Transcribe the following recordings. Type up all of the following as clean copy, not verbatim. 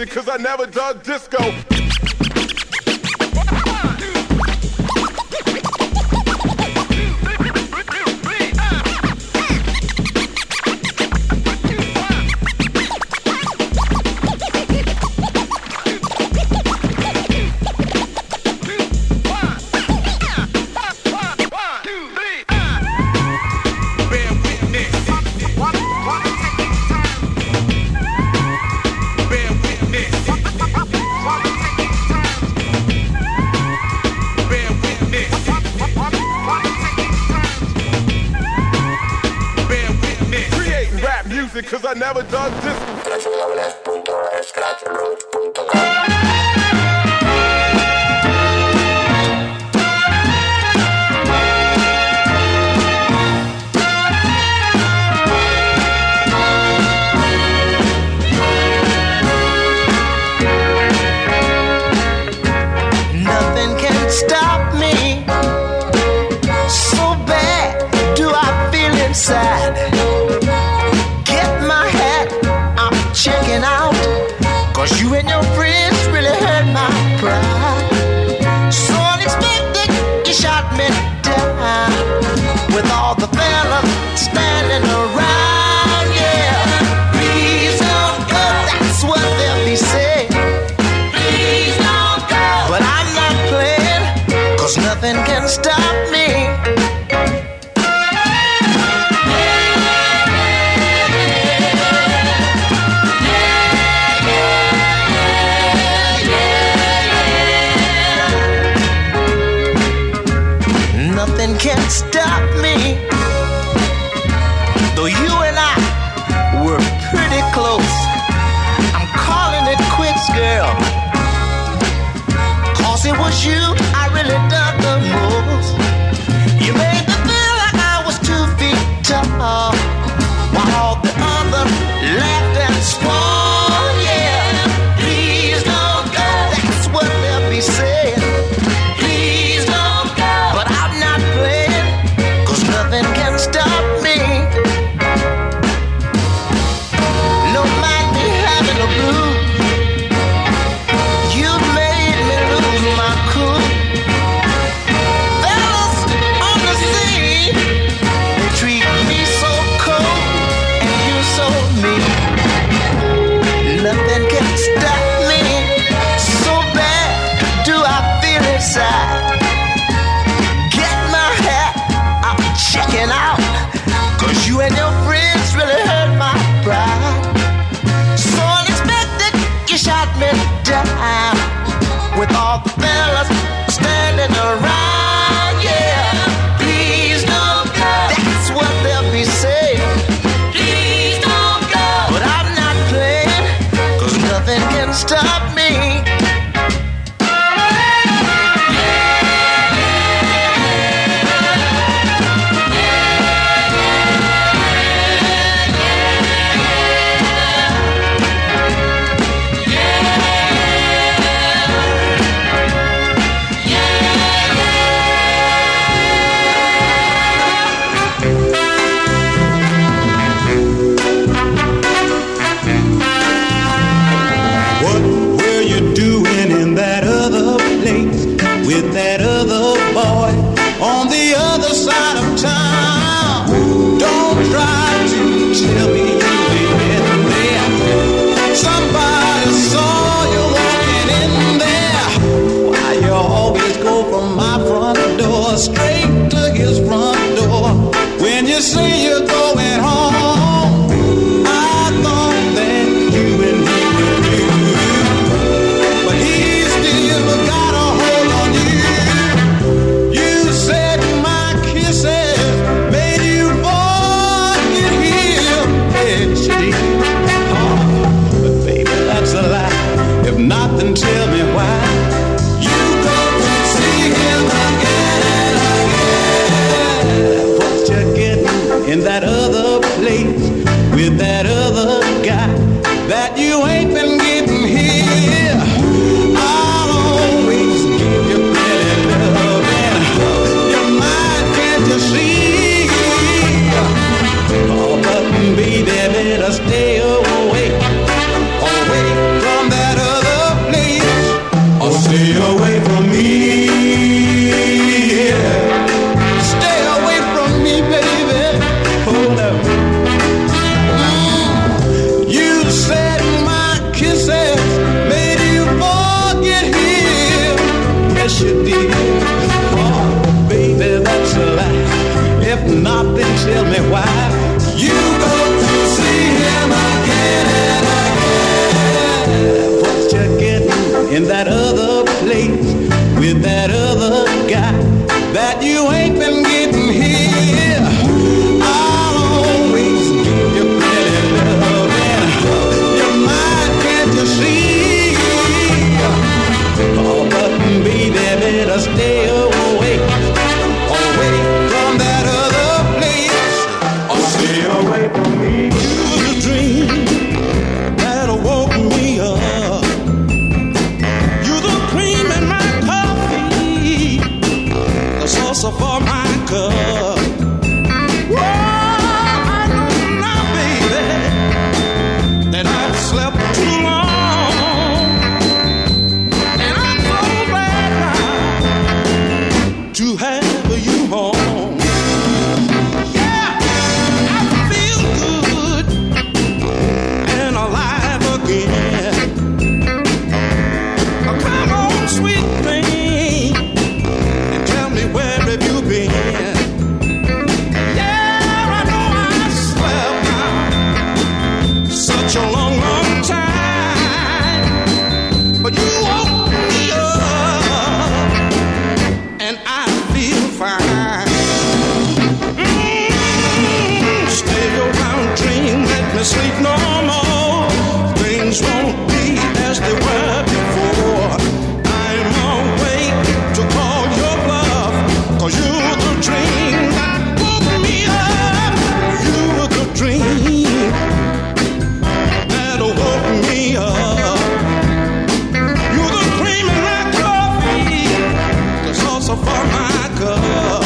music, cause I never dug disco. Cause I never dug this. Nothing can stop me. So bad do I feel inside. Checking out, cause you and your friends really hurt my pride. So unexpected, you shot me down. With all the fellas standing around, yeah. Please don't go, that's what they'll be saying. Please don't go, but I'm not playing, cause nothing can stop me. Nothing can stop me. Though you and I were pretty close, I'm calling it quits, girl. Cause it was you I really dug the most. You made me feel like I was 2 feet tall, while all the others laughed and swore, yeah. Please don't go, that's what they'll be saying. Nothing can stop me. No mind me having a blues. You made me lose my cool. Fellas on the scene, they treat me so cold and you so mean. Nothing can stop me. So bad do I feel inside. Checking out, cause you and your friends really hurt my pride. So unexpected, you shot me down. With all the fellas standing around, yeah. Please don't go, that's what they'll be saying. Please don't go, but I'm not playing, cause nothing can stop me. With that other boy on the other side of town. Don't try to tell me you ain't been there. Somebody saw you walking in there. Why you always go from my front door straight to his front door? When you say you're going home, I thought that you and me would do. But he still got a hold on you. You said my kisses made you forget him. Yes, you did. Oh, but baby, that's a lie. If not, then tell me why. You go to see him again, again. What you getting in that other place with that other guy that you ain't been getting here? I'll always give you plenty loving. Your mind, can't you see? Oh, but baby, better stay away, away from that tell me why you go to see him again and again. What you getting in that other place with that other guy that you ain't been getting here? I'll always give you pretty love and your mind, can't you see? Oh, but baby, better stay away from that other place, or stay away from me. You're the dream that'll woke me up. You're the cream in my coffee, the sauce for my cup. Whoa, I know now, baby, that I've slept too long, and I'm so glad now to have you home. Yeah, I feel good and alive again. Oh, come on, sweet thing, and tell me where have you been? Yeah, I know I slept now such a long, long time, but you woke me up and I feel fine. Stay around, dream, let me sleep no more. Things won't be as they were before. I'm awake to call your bluff, 'cause you're the dream that woke me up. You're the dream that woke me up. You're the cream in my coffee, the sauce for my cup.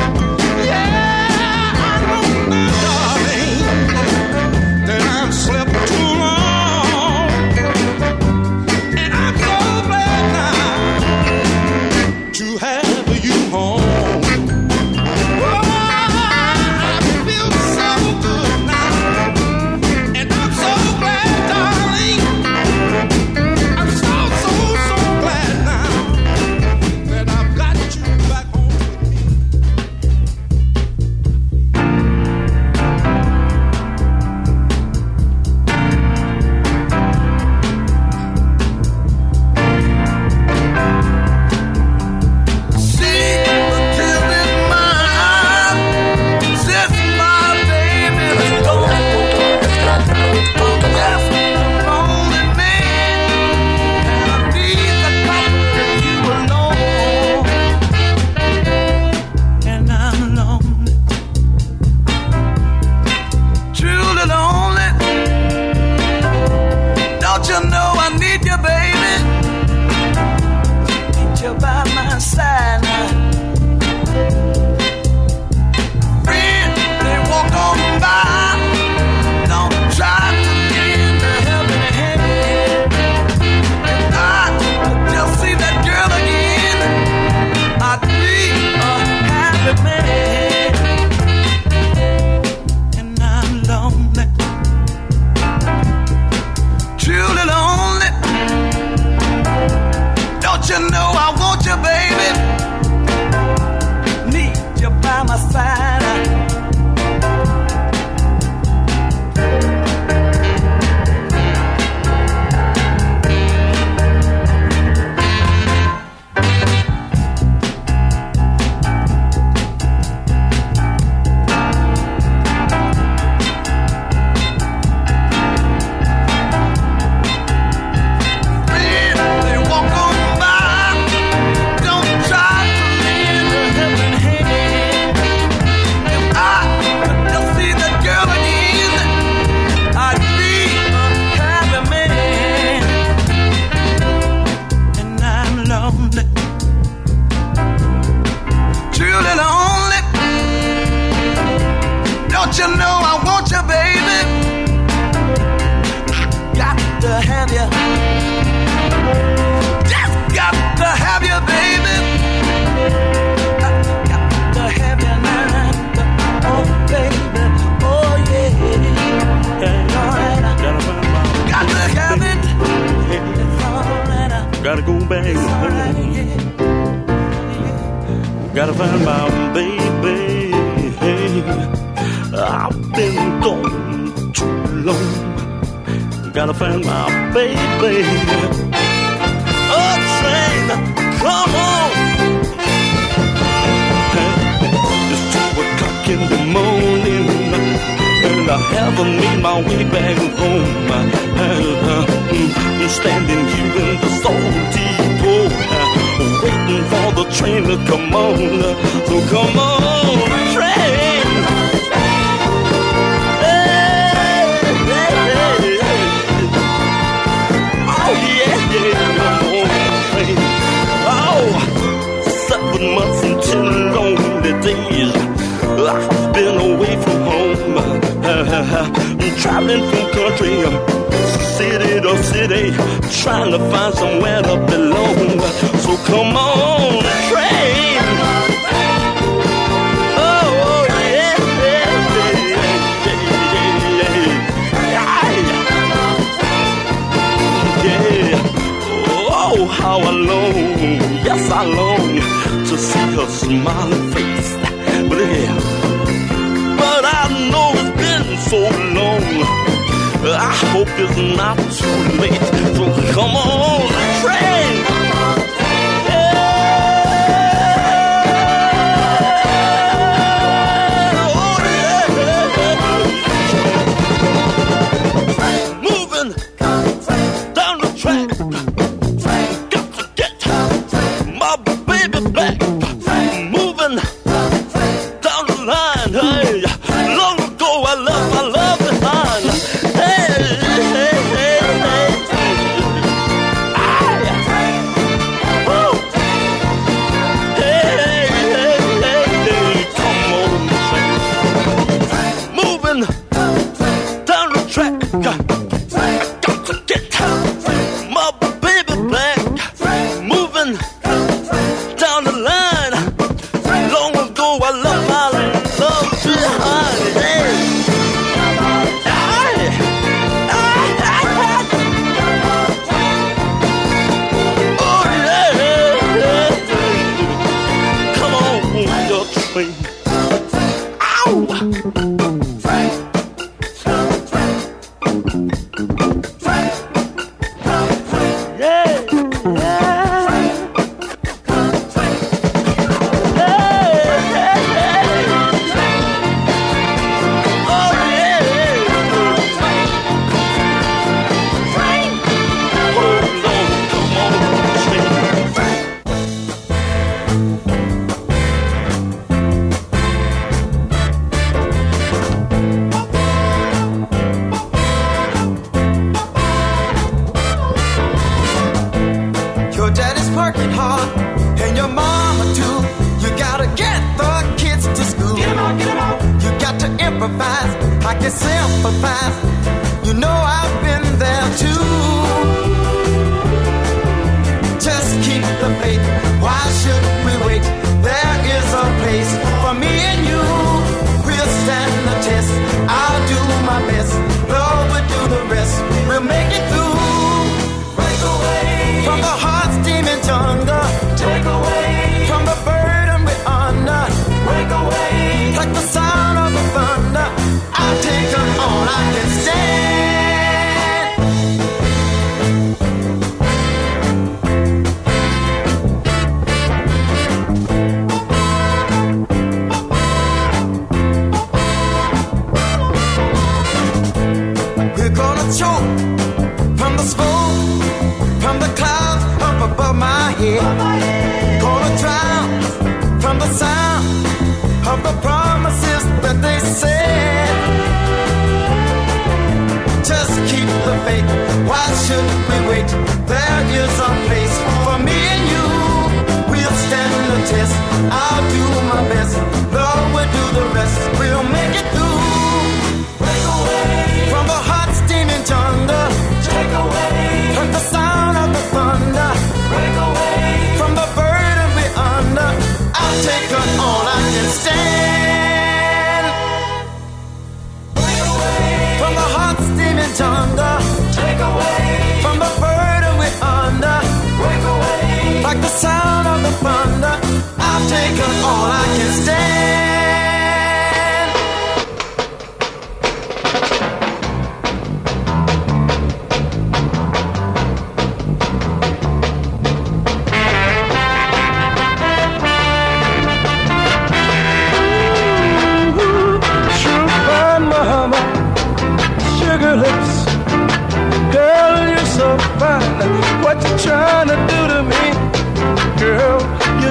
Yeah, I know now, darling, that I've slept too long, and I'm so glad now to have you home. Oh, I feel so good now, and I'm so glad, darling. I'm so, so, so glad now that I've got you back home with me. See the tears in my eyes, since my baby is gone. I'm just a lonely man, and I need the comfort of you alone. And I'm lonely, truly lonely. Don't you know I need you, baby? Need you by my side now. Friend, they walk on by. Don't try to get in the helping hand. If I could just see that girl again, I'd be a happy man. And I'm lonely, truly lonely. Don't you know I want you, baby? Need you by my side. Friend, they walk on by. Don't try to lend a helping hand. If I could just see that girl again, I'd be a happy man. And I'm lonely, truly lonely. Don't you know I want you, baby? Got to have you. Just got to have you, baby. Got to have you now. Oh, baby. Oh, yeah. All right. Got to have it. It's all right. Gotta go back It's all right, home. yeah. Gotta find my baby. Hey. I've been gone too long. Gotta find my baby. Oh, train, come on. It's 2 o'clock in the morning, and I haven't made my way back home. I'm standing here in the Soul Depot, waiting for the train to come on. So come on, train. Oh, yeah, come on, train. Oh, 7 months and 10 lonely days I've been away from home. I'm traveling from country, city to city, trying to find somewhere to belong. So come on, train. Oh, yeah, yeah. Oh, how I long, yes, I long to see her smiling face. But yeah, but I know it's been so long. I hope it's not too late. So come on, train. Yeah. Oh, yeah. Moving down the track. Got to get my baby back. Moving down the line. Hey, long ago I left my love behind.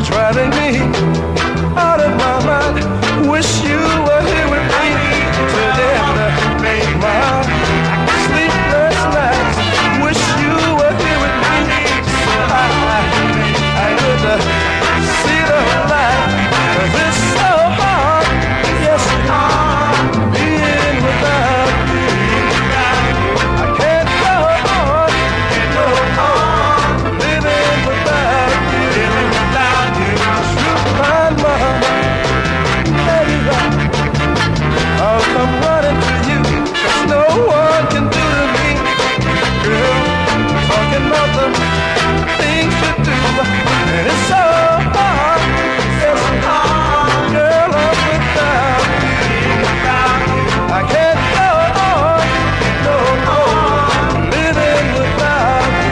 driving me out of my mind. Wish you were here with me to end my sleepless nights. Wish you were here with me so I could see the light. 'Cause it's so hard, yes, being without you. I can't go on, living without you. Shoot my mama, baby, I'll come running to you, 'cause no one can do to me. Girl, talking about the things you do, and it's so hard, yes, girl, I'm without you. I can't go on, living without you.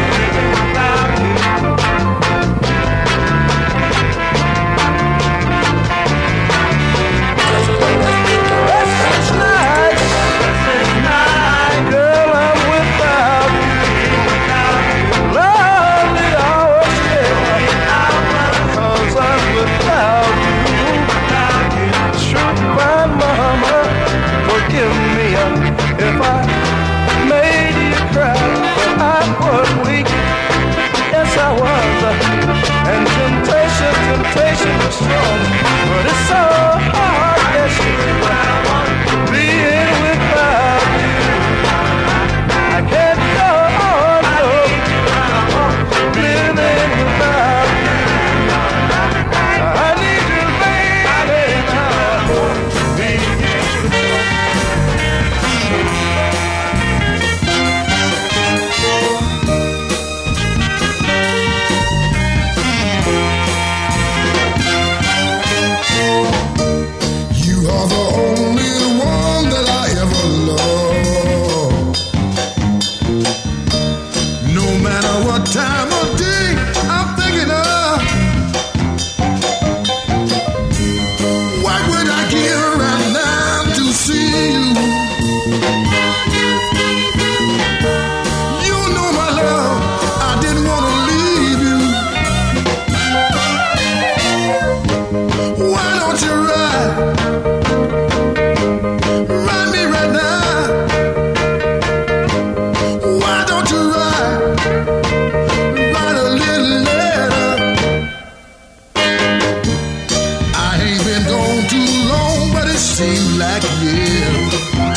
Restless nights, girl, I'm without you. Lonely hours, yeah, 'cause I'm without you. Shoot my mama, forgive me if I made you cry, but I was weak, yes I was, and temptation was strong, but it's so hard, yes, being without you. I can't go on, living without you. I need you, baby, You are the only one that I ever loved. No matter what time of day I'm thinking of, what would I give right now to see you? You know my love, I didn't want to leave you. Why don't you ride me right now? Why don't you write a little letter? I ain't been gone too long, but it seems like years.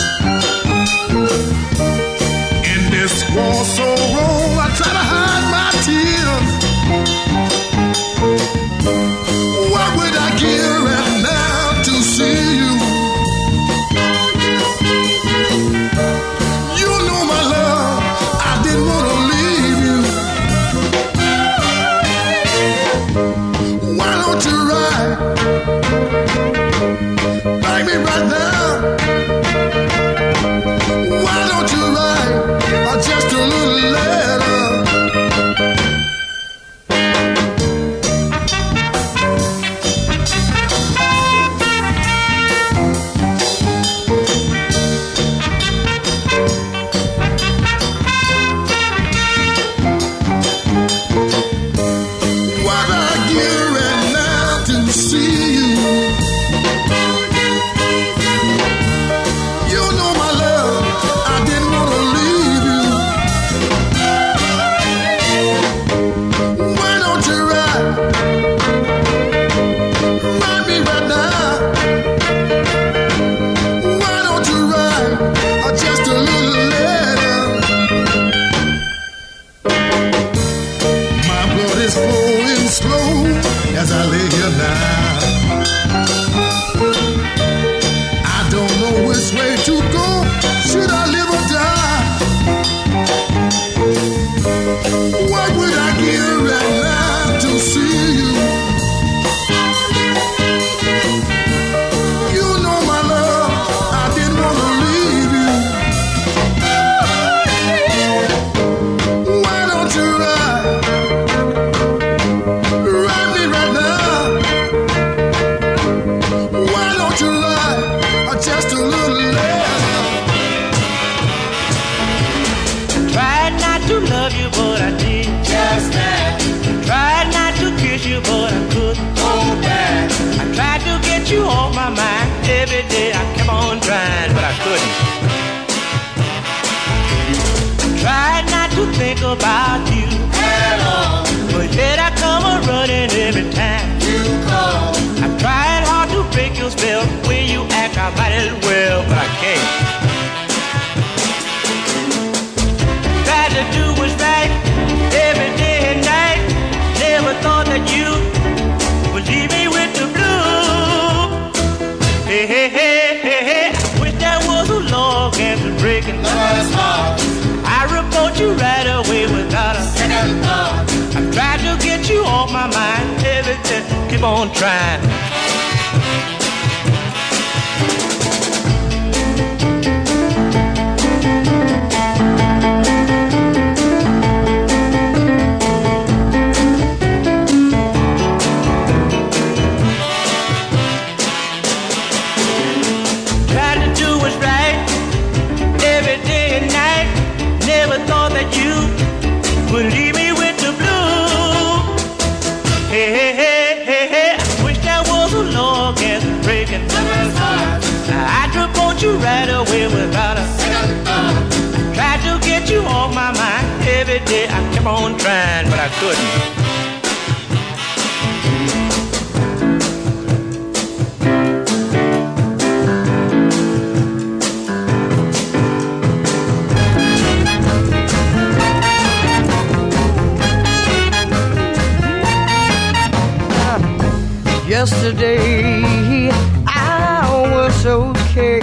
think about you. Hello. But yet I come a running every time you call. I'm trying hard to break your spell. The way you act, I might as well, but I can't. Try to do what's right every day and night. Never thought that you would leave me with the blue. Hey, hey, hey, hey, hey. Wish there was a log after breaking love's heart. I report you right away without a second thought. I tried to get you off my mind. Every day, keep on trying. Would leave me with the blue. Hey, hey, hey, hey, hey. I wish there was a log as breaking lover's heart. I'd report you right away without a second thought. I tried to get you off my mind every day. I kept on trying, but I couldn't. Yesterday I was okay.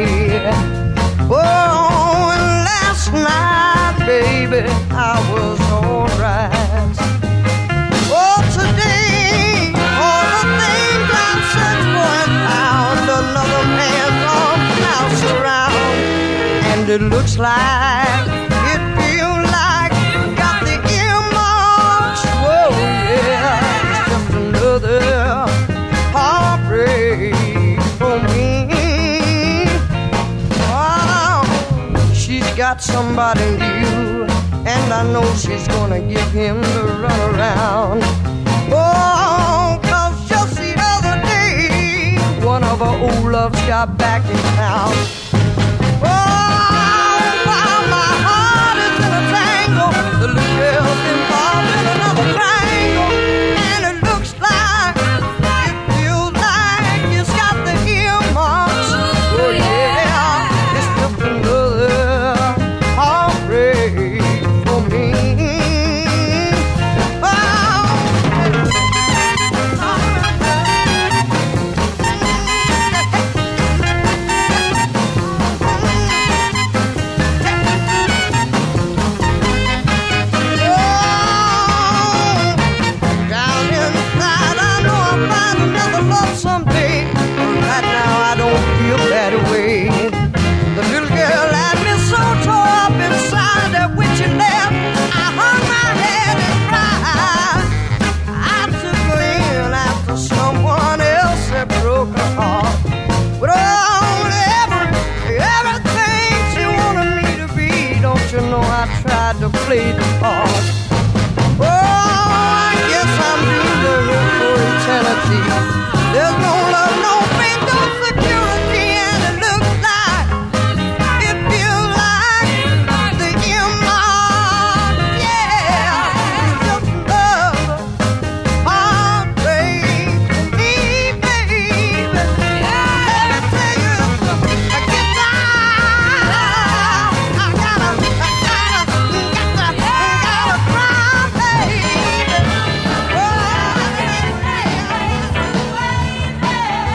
Oh, and last night, baby, I was alright. Oh, today all the things I'm searching for and found another man's arms house around, and it looks like it feels like got the earmarks. Whoa, yeah, it's just another heartbreak for me. Oh, she's got somebody new, and I know she's gonna give him the runaround. Oh, 'cause just the other day, one of her old loves got back in town. Oh, while my heart is in a tangle, the little girl's involved in another triangle, and it looks like to play the part. Oh, I guess I'm doomed to live for eternity. There's no love, no faith, no security, and it looks like, it feels like the earmark. Yeah, it's just love, heartbreak for me, baby. Let me tell you, I get down, I gotta cry, baby.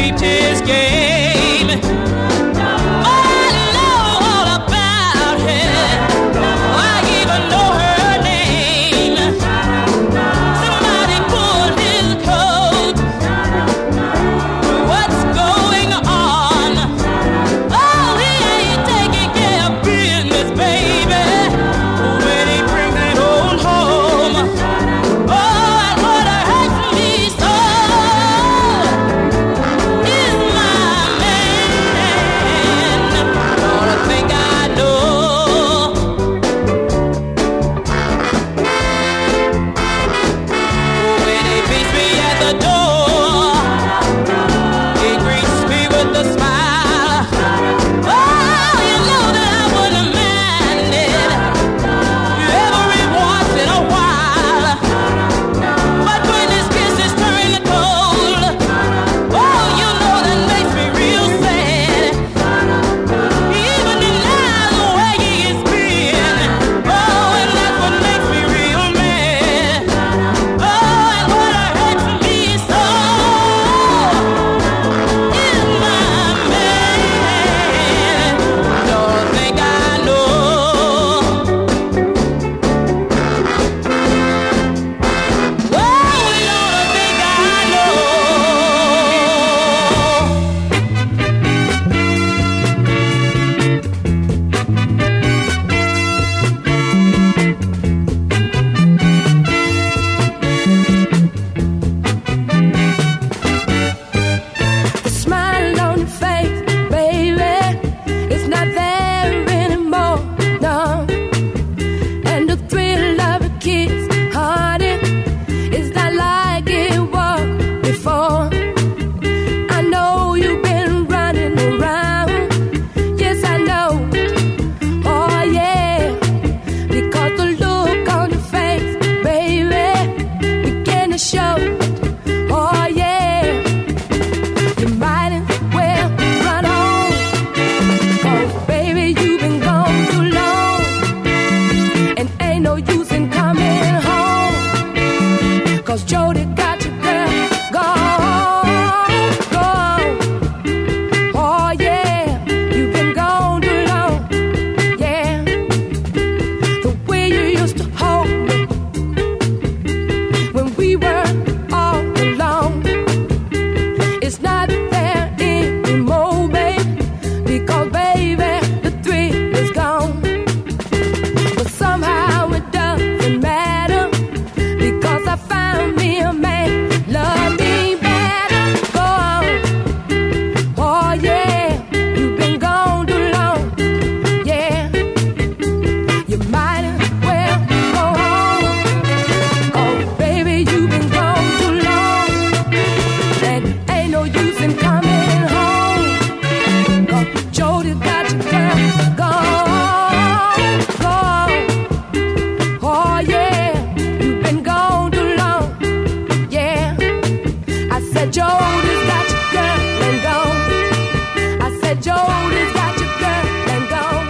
peeped his game. I know all about her. I even know her name. Somebody pulled his coat. What's going on? Oh, he ain't taking care of business, baby. When he brings it on home. Oh, and what hurts me so is my man. Don't think I know. When he meets me at the door, he greets me with a smile. Oh, you know that I wouldn't mind it every once in a while. But when his kisses turn cold, oh, you know that makes me real sad. Even denies the way he is being. Oh, and that's what makes me real mad. Oh, and what hurts me so is my man. Don't think I know. Well, you don't think I know. The smile on your face, baby, it's not there anymore, no. And the thrill of a kiss, honey, it's not like it was before. I know you've been running around, yes I know, oh yeah. Because the look on your face, baby, began to show, oh yeah. You might as well run on, 'cause baby, you've been gone too long. And ain't no use in coming home, 'cause Jody got your girl gone, gone. Oh yeah, you've been gone too long, yeah. The way you used to hold me when we were all alone, it's not there anymore, babe. Because, baby, the thrill is gone. But somehow it doesn't matter, because I found me a man, love me better. Go on, oh yeah, you've been gone too long, yeah. You might as well go home, oh baby, you've been gone too long. And ain't no use in coming home, 'cause Jody got your girl gone, gone. Oh yeah, you've been gone too long, yeah. I said Jody's got your girl and gone. I said Jody's got your girl and gone.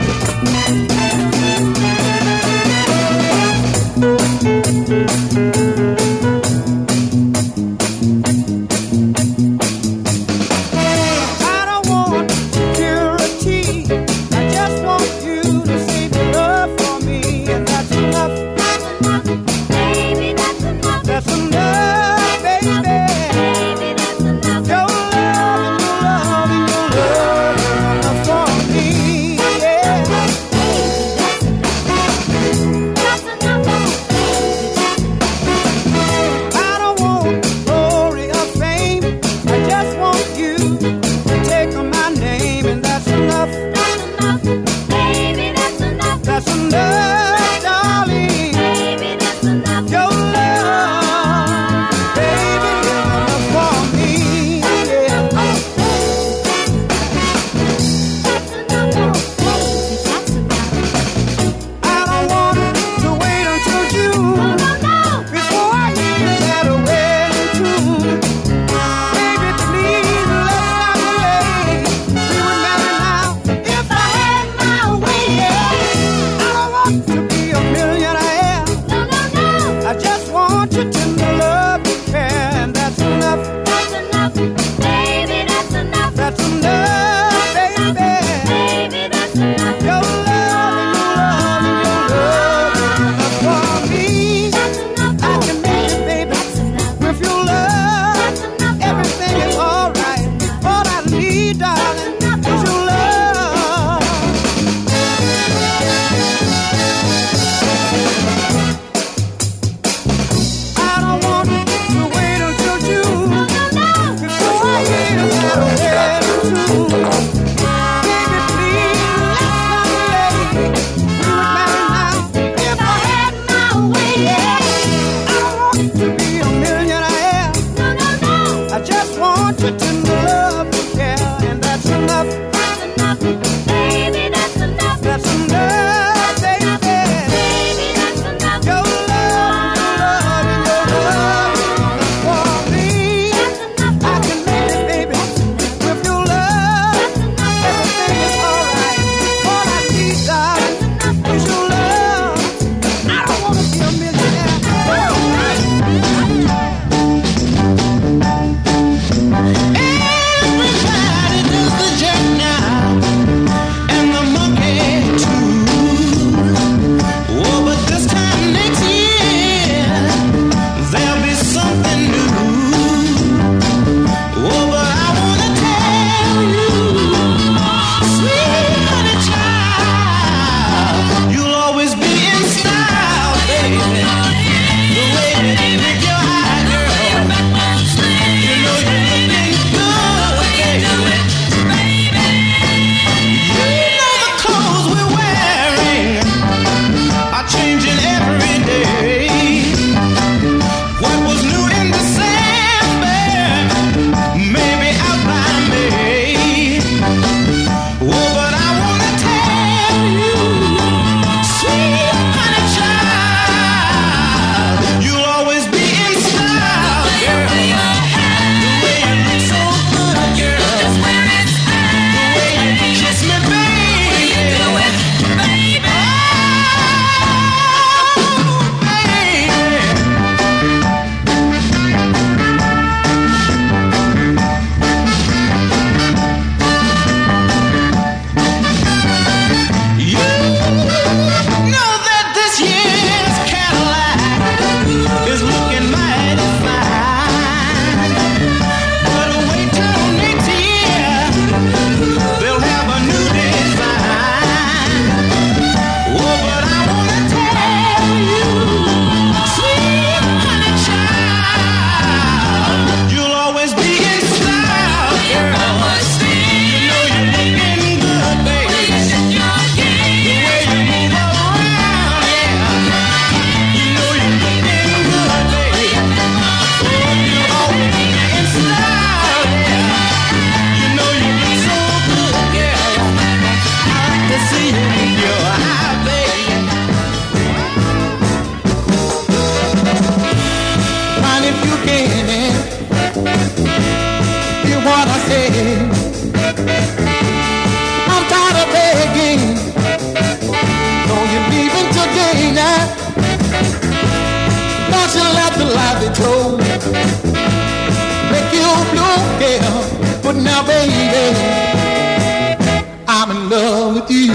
I don't want security. I just want you to say the love for me, and that's enough. Baby, that's enough. That's enough, baby. Baby, that's enough. Your love, your love, enough for me, yeah. That's enough. I'm tired of begging. So you're leaving today now. Don't you let the lie they told make you blue, yeah. But now, baby, I'm in love with you.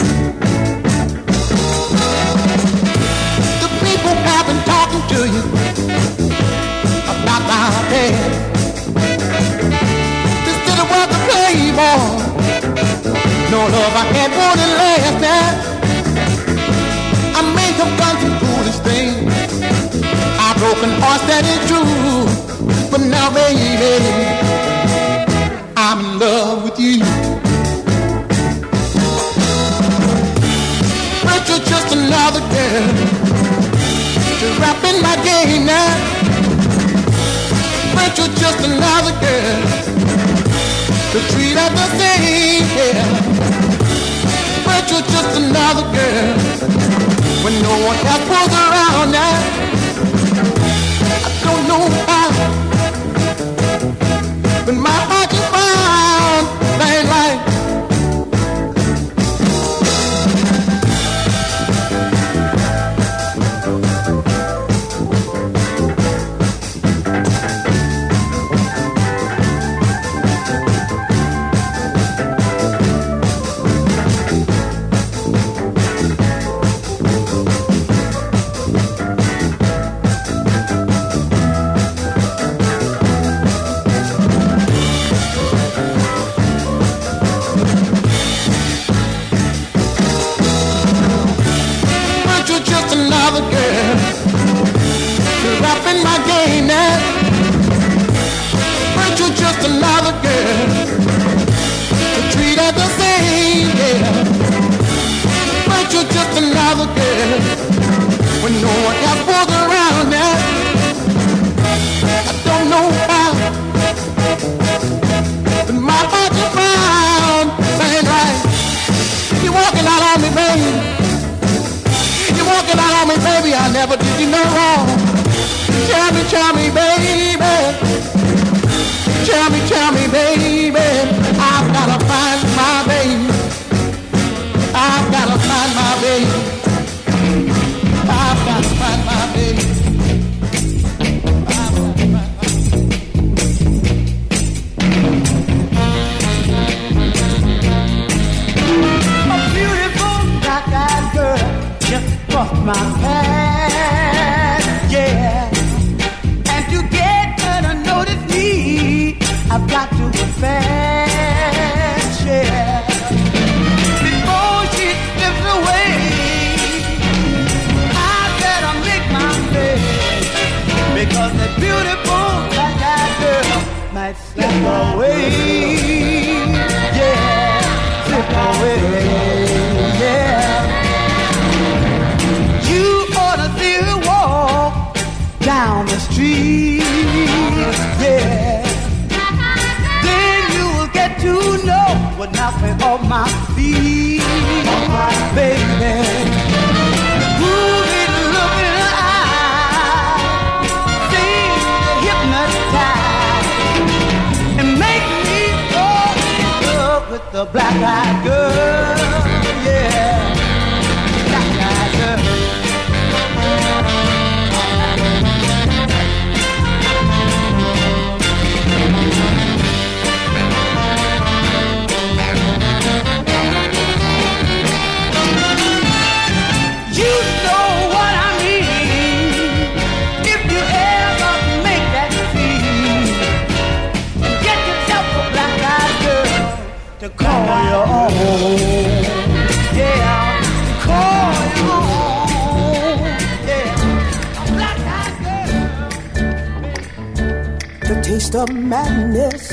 The people have been talking to you about my dad. This didn't work to play, boy. No love, I can't hold it last night. I may have done some foolish things. I broken hearts, that is true. But now, baby, I'm in love with you. But you're just another girl to rap in my game now. But you're just another girl to treat her the same, yeah. But you're just another girl when no one else was around now. I don't know how, but my heart is found ain't right. Of madness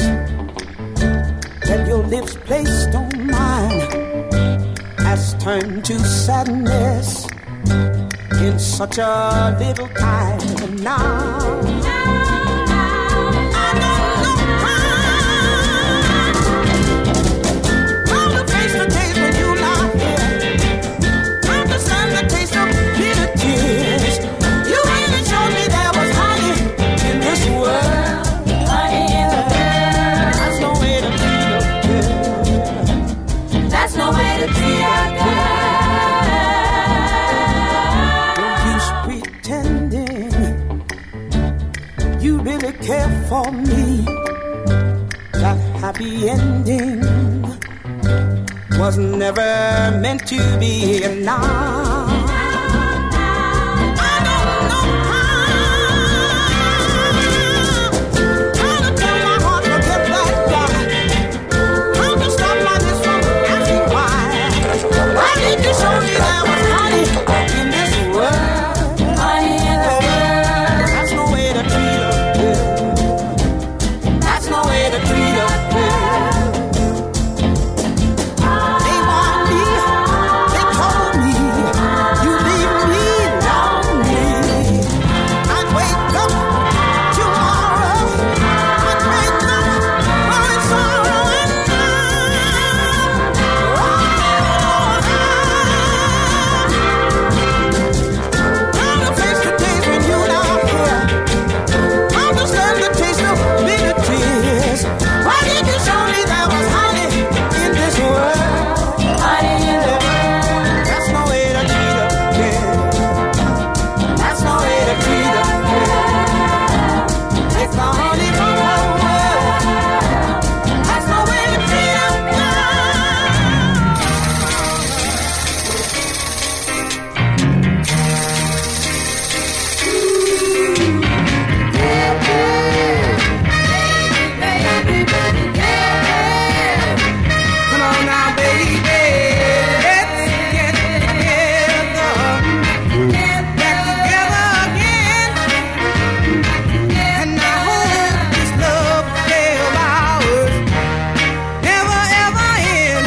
that your lips placed on mine has turned to sadness in such a little time. And now I don't know how to face the taste when you're not here. Understand the taste of bitter tears. You ain't showed me there was honey in this world. That's the way to be, girl. care for me. That happy ending was never meant to be. Now I don't know how to tell my heart to get back down. How to stop my this from asking why. Why did you show me there was honey in this world? Honey in the world. That's no way to treat a girl. That's no way to treat a girl. They want me. They told me you leave me lonely. I'd wake up tomorrow. I'd wake up knowing sorrow and how to face the days when you're not here. How to stand the taste of bitter tears. Why did you show me there was honey in this world? Honey in the world. That's no way to treat a girl. That's no way to treat a girl. Take the honey from her world. That's no way to treat a Come on now, baby. Let's get together. Get back together again. And I hope this love of ours never ever ends.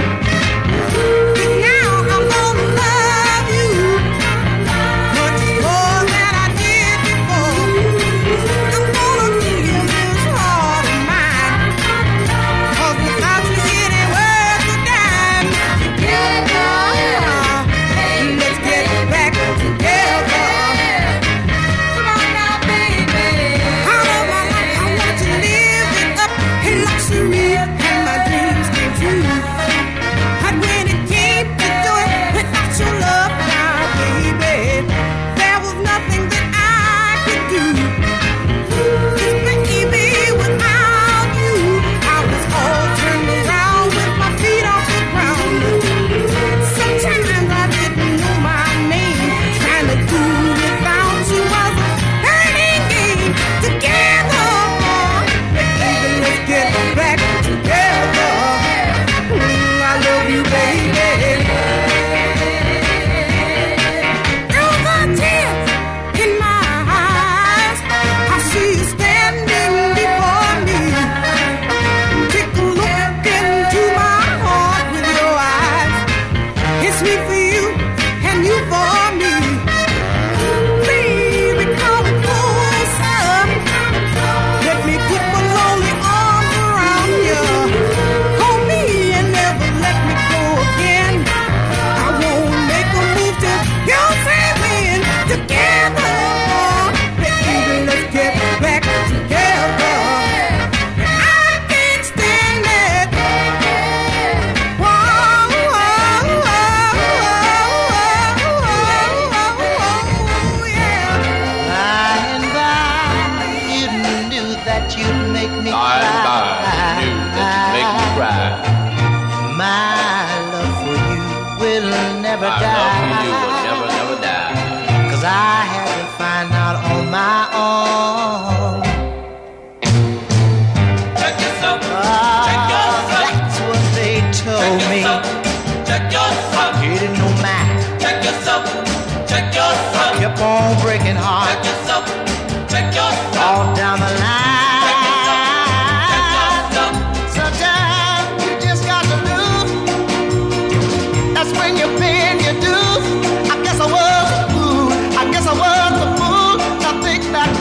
Now I'm gonna love you much more than I did before. I'm gonna give you this heart of mine. 'Cause without you it ain't worth a dime. Together, let's get back together. Come on now, baby. Out of my life, I want to live it up in luxury and my dreams came true. And when it came to do it without your love now, baby, there was nothing that I could do. Baby, without you, I was all turned around with my feet off the ground. Sometimes I didn't know my name. Trying to do without you was a burning game. Together, baby, let's get back together. I love you, baby. Through the tears in my eyes, I see you standing before me. Take a look into my heart with your eyes. It's me for you and you for me. Baby, come closer. Let me put my lonely arms around you. Hold me and never let me go again. I won't make a move till you say when. Together, baby, let's get back together. I can't stand it. Whoa, whoa, whoa, yeah. By and by, you knew that you'd make me cry. My love for you will never die. 'Cause I had to find out on my own. Check yourself. That's what they told me. Check yourself. You didn't know mine. Check yourself. Check yourself. Kept on breaking Check hearts yourself. Check yourself. all down the line. Check yourself. Sometimes you just got to lose. That's when you're paying your dues. I guess I was a fool. I guess I was a fool to think that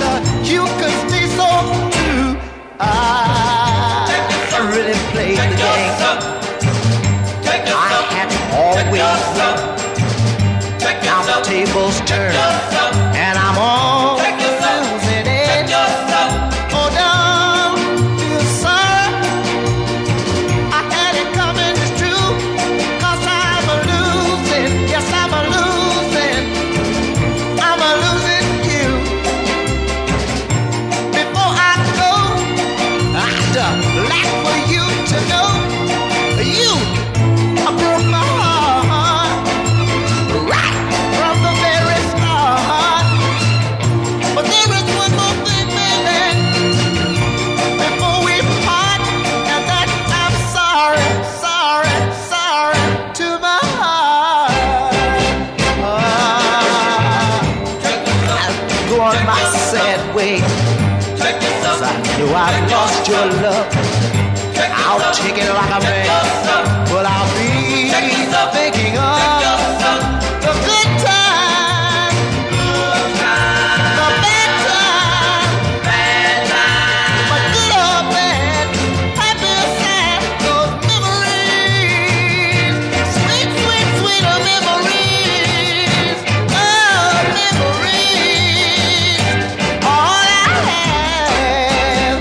away. 'Cause I knew I lost your love. I'll take it like a man, but I'll be thinking of the good time, the bad time, but good or bad, happy or sad, those memories, sweet, sweet, sweet memories, oh memories, all I have.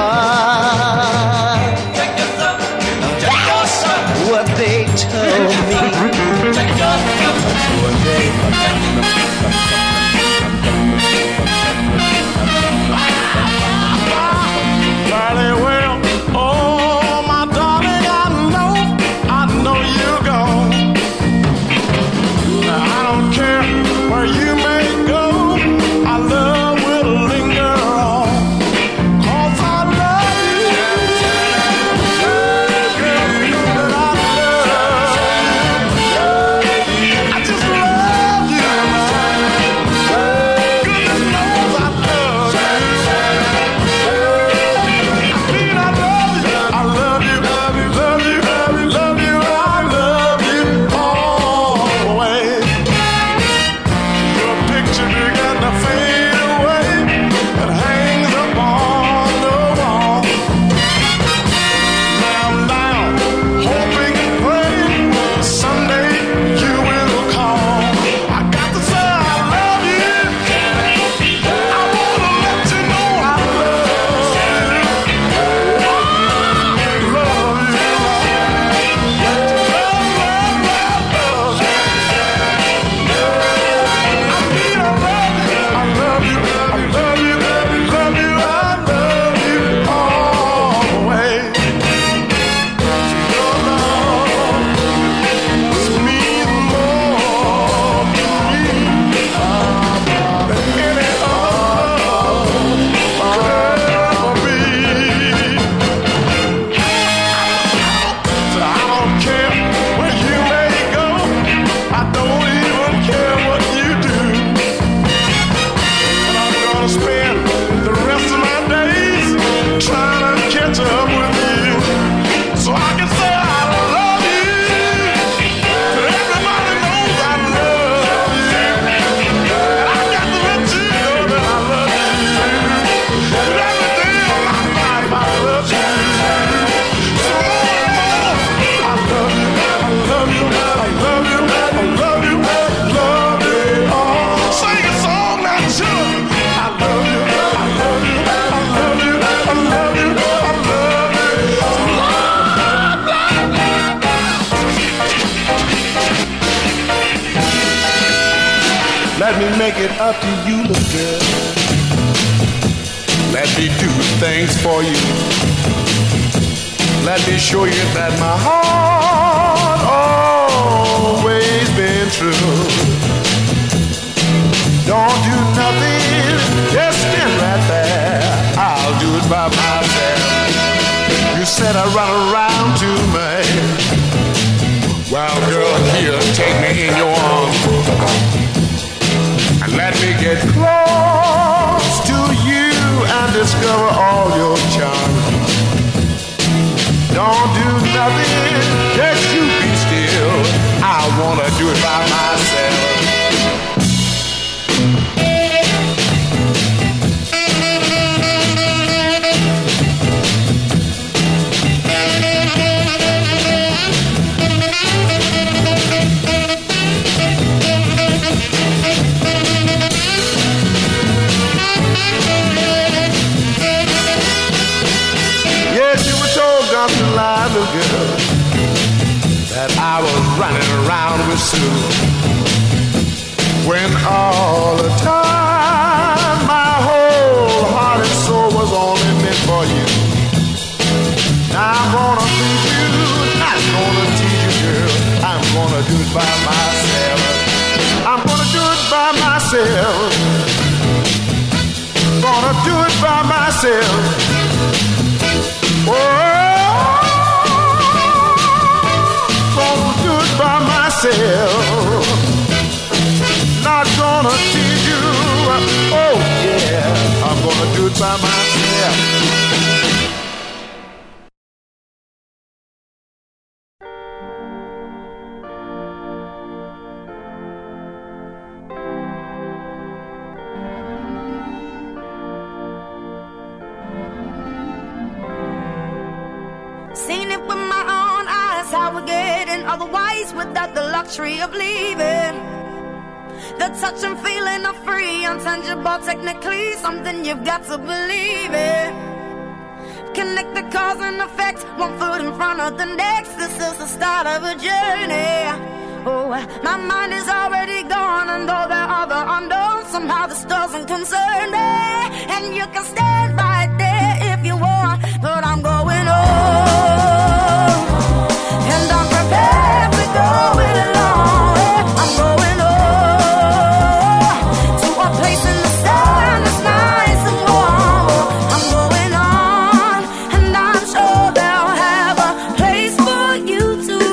What they told me. What they Darling, well, oh, my darling, I know you're gone. Now, I don't care where you may go, our love will linger on. 'Cause I love you. Girl, you know that I love you. I just love you. Goodness knows I love you. I love you, love you, love you, love you, love you, I love you always. Your picture began to fade away, it hangs up on the wall. Now I'm down, hoping and praying someday you will call. I got to say I love you. I wanna let you know I love you. Let me make it up to you, little girl. Let me do things for you. Let me show you that my heart always been true. Don't do nothing, just stand right there. I'll do it by myself. You said I run around too much. Well, girl, here, take me in your arms. And let me get close to you and discover all your charms. Don't do nothing, just you be still. I wanna do it by myself. Little girl, that I was running around with Sue, when all the time my whole heart and soul was only meant for you. Now I'm gonna please you, not gonna tease you, girl. I'm gonna do it by myself. I'm gonna do it by myself. Gonna do it by myself. Oh, gonna do it by myself. Not gonna tease you. Oh yeah, I'm gonna by myself. Seen it with my own eyes, how we're getting otherwise without the luxury of leaving. The touch and feeling of free, untangible, technically something you've got to believe in. Connect the cause and effect, one foot in front of the next. This is the start of a journey. Oh, my mind is already gone, and though there are the unknowns, somehow this doesn't concern me. And you can stand right there if you want, but I'm going on. And I'm prepared to go it alone. I'm going on to a place in the sun that's nice and warm. I'm going on, and I'm sure they'll have a place for you too.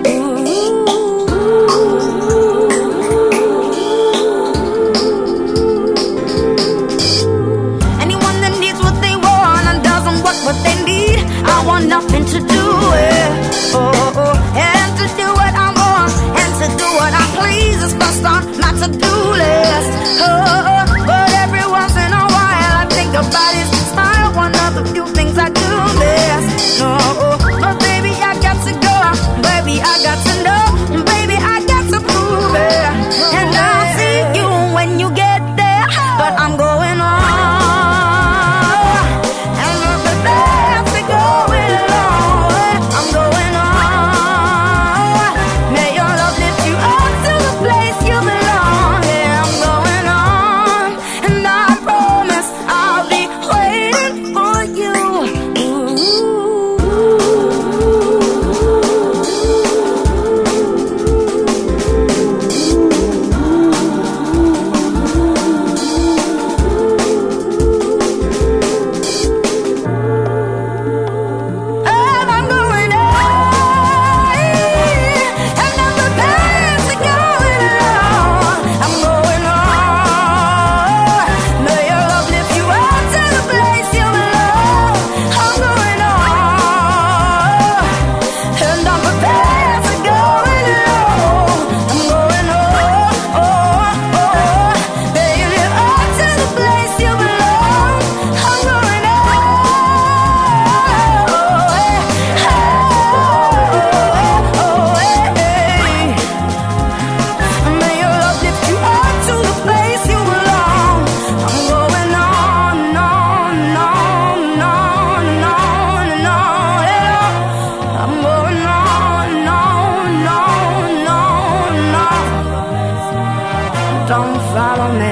Anyone that needs what they want and doesn't want what they need, I want nothing to do with. And to do what I want and to do what I please is first on my to-do list. But every once in a while I think about his smile, one of the few things I do miss. But baby, I got to go. Baby, I got to know. Baby, I got to prove it. And I'll see you when you get there. But I'm going on. And we're prepared to go it alone. I'm going on. May your love lift you up to the place you belong. Yeah, I'm going on. And I promise I'll be waiting for you. And I'm going on. And I'm prepared to go it alone. I'm going on. May your love lift you up to the place you belong. I'm going on. And I'm prepared to go it alone. I'm going on. May you live up to the place you belong. I'm going on. May your love lift you up to the place you belong. I'm going on, on, on, on, on, and on, I'm going on, on, on, on. Don't follow me.